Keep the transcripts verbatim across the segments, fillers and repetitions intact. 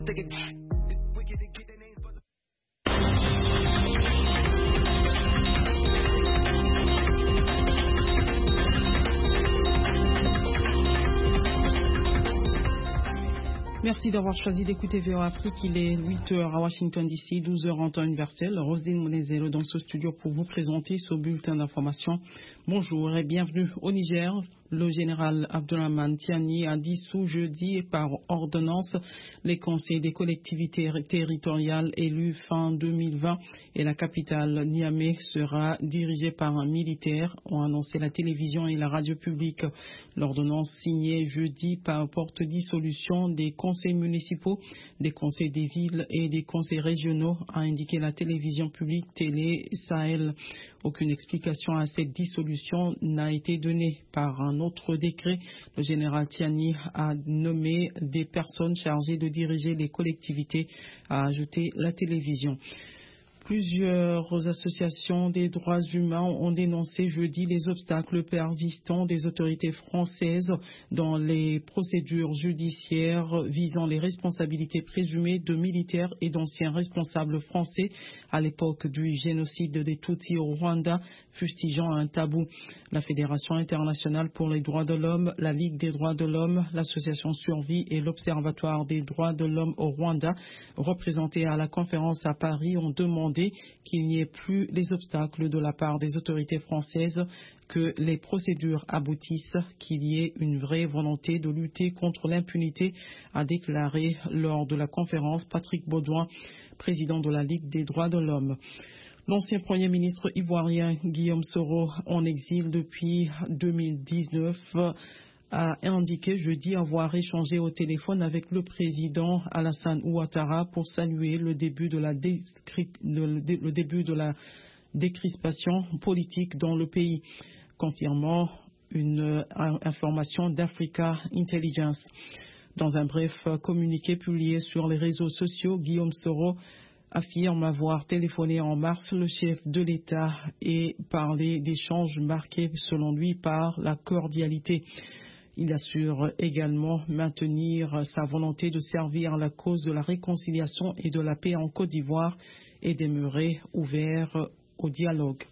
Merci d'avoir choisi d'écouter V O Afrique. Il est huit heures à Washington D C, douze heures en temps universel. Roselyne Monezero dans ce studio pour vous présenter ce bulletin d'information. Bonjour et bienvenue au Niger. Le général Abdourahmane Tiani a dissous jeudi par ordonnance les conseils des collectivités territoriales élus fin deux mille vingt et la capitale Niamey sera dirigée par un militaire, ont annoncé la télévision et la radio publique. L'ordonnance signée jeudi porte dissolution des conseils municipaux, des conseils des villes et des conseils régionaux, a indiqué la télévision publique Télé Sahel. Aucune explication à cette dissolution n'a été donnée. Par un autre décret, le général Tiani a nommé des personnes chargées de diriger les collectivités, a ajouté la télévision. Plusieurs associations des droits humains ont dénoncé jeudi les obstacles persistants des autorités françaises dans les procédures judiciaires visant les responsabilités présumées de militaires et d'anciens responsables français à l'époque du génocide des Tutsis au Rwanda, fustigeant un tabou. La Fédération internationale pour les droits de l'homme, la Ligue des droits de l'homme, l'Association Survie et l'Observatoire des droits de l'homme au Rwanda, représentés à la conférence à Paris, ont demandé qu'il n'y ait plus les obstacles de la part des autorités françaises, que les procédures aboutissent, qu'il y ait une vraie volonté de lutter contre l'impunité, a déclaré lors de la conférence Patrick Baudouin, président de la Ligue des droits de l'homme. L'ancien Premier ministre ivoirien Guillaume Soro, en exil depuis deux mille dix-neuf, a indiqué jeudi avoir échangé au téléphone avec le président Alassane Ouattara pour saluer le début de la, le début de la décrispation politique dans le pays, confirmant une information d'Africa Intelligence. Dans un bref communiqué publié sur les réseaux sociaux, Guillaume Soro affirme avoir téléphoné en mars le chef de l'État et parlé d'échanges marqués selon lui par la cordialité. Il assure également maintenir sa volonté de servir la cause de la réconciliation et de la paix en Côte d'Ivoire et demeurer ouvert au dialogue.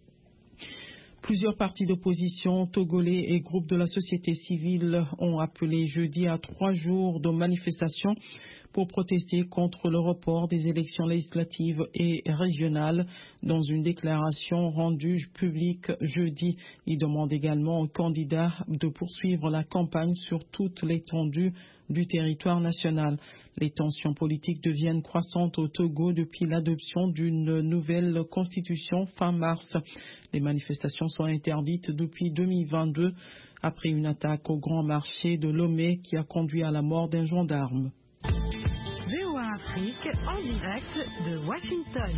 Plusieurs partis d'opposition togolais et groupes de la société civile ont appelé jeudi à trois jours de manifestation pour protester contre le report des élections législatives et régionales. Dans une déclaration rendue publique jeudi, ils demandent également aux candidats de poursuivre la campagne sur toute l'étendue du territoire national. Les tensions politiques deviennent croissantes au Togo depuis l'adoption d'une nouvelle constitution fin mars. Les manifestations sont interdites depuis deux mille vingt-deux après une attaque au grand marché de Lomé qui a conduit à la mort d'un gendarme. V O A Afrique en direct de Washington.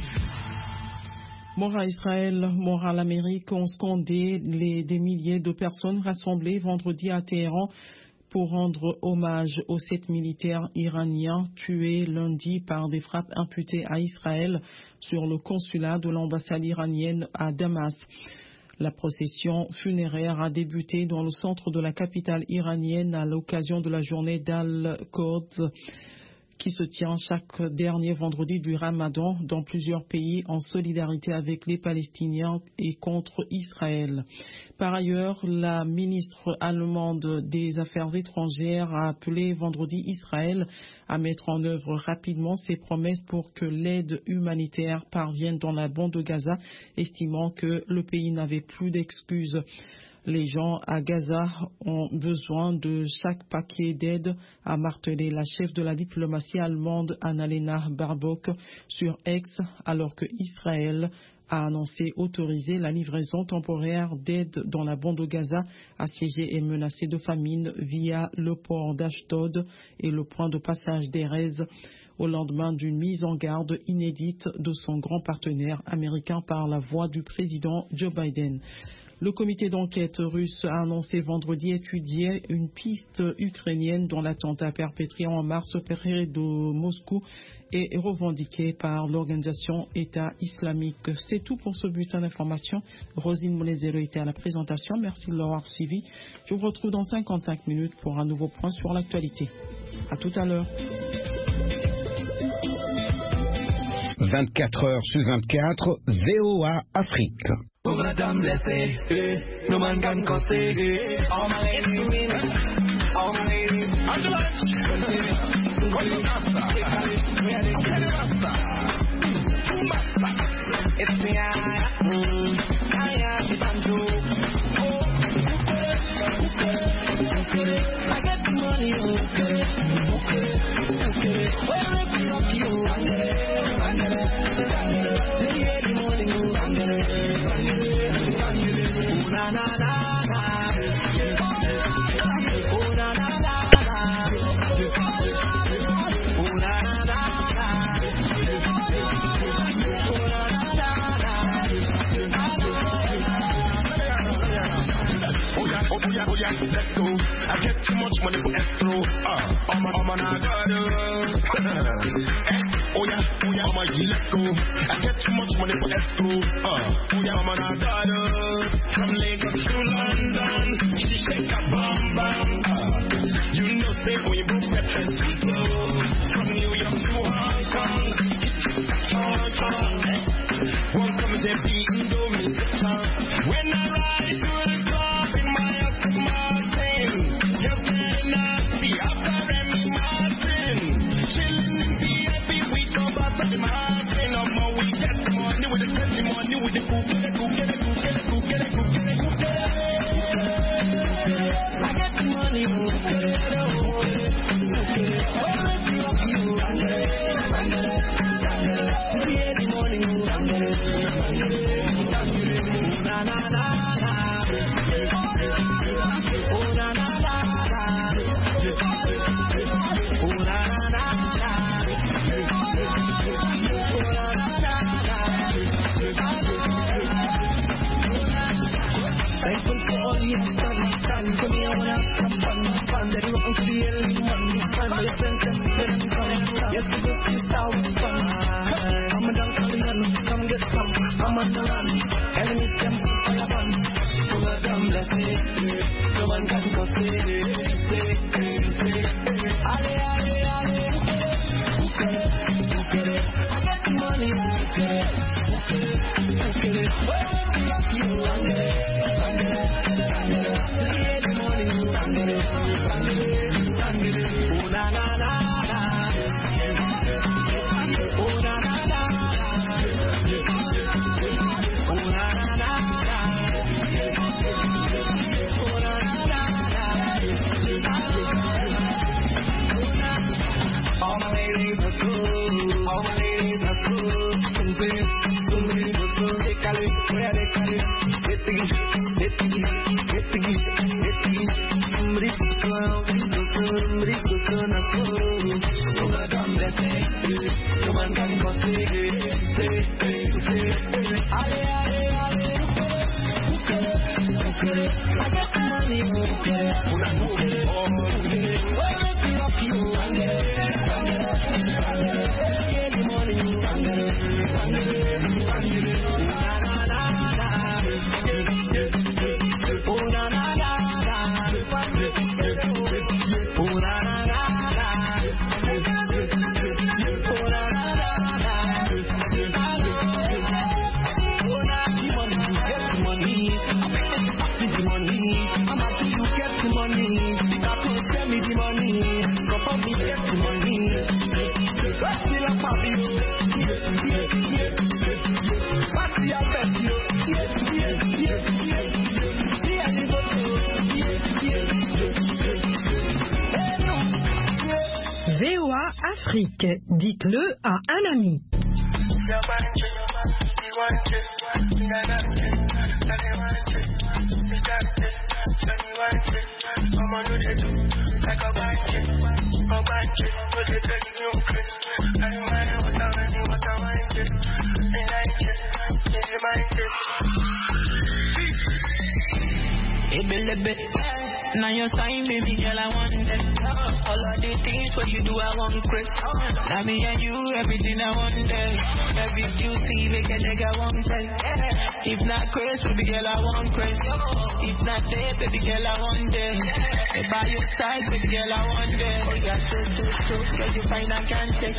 Mort à Israël, mort à l'Amérique ont scandé les, des milliers de personnes rassemblées vendredi à Téhéran pour rendre hommage aux sept militaires iraniens tués lundi par des frappes imputées à Israël sur le consulat de l'ambassade iranienne à Damas. La procession funéraire a débuté dans le centre de la capitale iranienne à l'occasion de la journée d'Al-Quds qui se tient chaque dernier vendredi du Ramadan dans plusieurs pays en solidarité avec les Palestiniens et contre Israël. Par ailleurs, la ministre allemande des Affaires étrangères a appelé vendredi Israël à mettre en œuvre rapidement ses promesses pour que l'aide humanitaire parvienne dans la bande de Gaza, estimant que le pays n'avait plus d'excuses. Les gens à Gaza ont besoin de chaque paquet d'aide, a martelé la chef de la diplomatie allemande Annalena Baerbock sur X, alors que Israël a annoncé autoriser la livraison temporaire d'aide dans la bande de Gaza, assiégée et menacée de famine via le port d'Ashdod et le point de passage d'Erez, au lendemain d'une mise en garde inédite de son grand partenaire américain par la voix du président Joe Biden. Le comité d'enquête russe a annoncé vendredi étudier une piste ukrainienne dont l'attentat perpétré en mars près de Moscou est revendiqué par l'organisation État islamique. C'est tout pour ce bulletin d'information. Roselyne Monezero était à la présentation. Merci de l'avoir suivi. Je vous retrouve dans cinquante-cinq minutes pour un nouveau point sur l'actualité. À tout à l'heure. vingt-quatre heures sur vingt-quatre, V O A Afrique. Oh madame laissez, eh, no man can cause eh, all my ladies, all my ladies, I'm the lunch, what's the master, we are the master, it's me, I, mm, I am the banjo, oh, I get the money, okay, okay, okay, where if you rock you, I'm gonna, I'm gonna, in the morning, I'm gonna, na na na na, oh na na na na, oh na na na na, oh yeah, oh yeah, oh yeah, let's go. I get too much money for escrow. Ah, I'm a, I'm a nagado. Oh yeah, oh yeah, I'm a G, let's go. I get too much money for escrow. Ah, oh yeah, I'm a nagado. From Lagos to London, she shake a bam bam. Ah, you know, say when you book that trend, from New York to Hong Kong, Hong Kong. One comes there beating domes. When I ride through the club in my Aston Martin, you're very nasty after Remy Martin. Chilling in the every week, no bother the Martin. No more we get the money with the crazy money with the cook, get it, cook, get it, cook, get it, cook, get it, cook, get it, cook, get it. I get the money, cook, get it, cook, get it, cook, get it. Well, if you love you, I'm gonna, I'm gonna, I'm gonna. We get the money, I'm gonna, I'm gonna, I'm gonna. Na na na na, oh na na na na, oh na na na na, oh na na na na. Thankful for all you have done, done for me. I wanna have fun, fun. That you want to be a little one, fun. But it's been some good and fun. Yes, it is just how it's fun. I'm a dunk, I'm a dunk, come get some. I'm on the run, heaven is temple for your fun. So madame, let's say, no one can cause it. Say, say, ale, ale, ale. Okay, okay, I get the money. Okay, okay, okay. Well, you, I'm gonna, I'm gonna, I'm gonna. See the money, I'm gonna, I'm gonna, I'm gonna. Oh na na na na, oh na na na na, oh na na na na, oh na na na na. All my ladies are cool, all my ladies are cool. Tumbe, tumbe, tumbe, dekale, where dekale, detigi, detigi, detigi, detigi. Tumbe, tumbe, tumbe, tumbe, tumbe. Oh madame, let's say, no man can cause it. Say, say, ale, ale, ale. Okay, okay, I get the money. Okay, okay, okay. Well, if you love you, I'm gonna, I'm gonna, I'm gonna. Get the money, I'm gonna, I'm gonna, I'm gonna. Na na na na, oh na na na na, oh na na na na, oh na na na na. Oh na the money, you get the money. I'm the money. I'm happy you get the money. That will tell me the money. Come on, me get the money. What's the love of you? Yeah, yeah, yeah. What's the best you? Yeah, yeah, yeah, yeah. Yeah, you go to. Yeah, yeah, yeah. V O A Afrique, dites-le à un ami. Now your sign, baby girl, I want it. All of the things what you do, I want Chris. Now me and you, everything I want it. Every beauty, make a nigga want it. If not Chris, baby girl, I want Chris. If not there, baby girl, I want it. If by your side, baby girl, I want it. You got so, so, so, so you find I can't take